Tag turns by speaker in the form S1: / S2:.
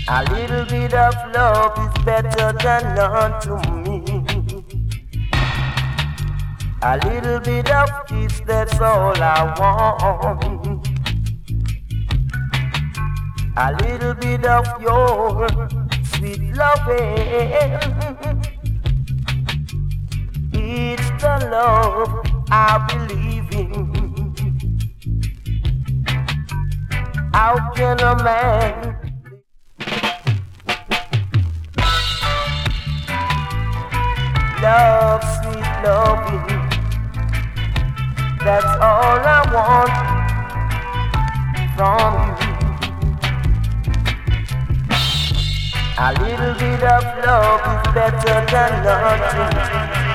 S1: A little bit of love is better than none to me. A little bit of kiss, that's all I want. A little bit of your sweet loving. It's the love I believe in. How can a man love, sweet loving? That's all I want from you. A little bit of love is better than nothing.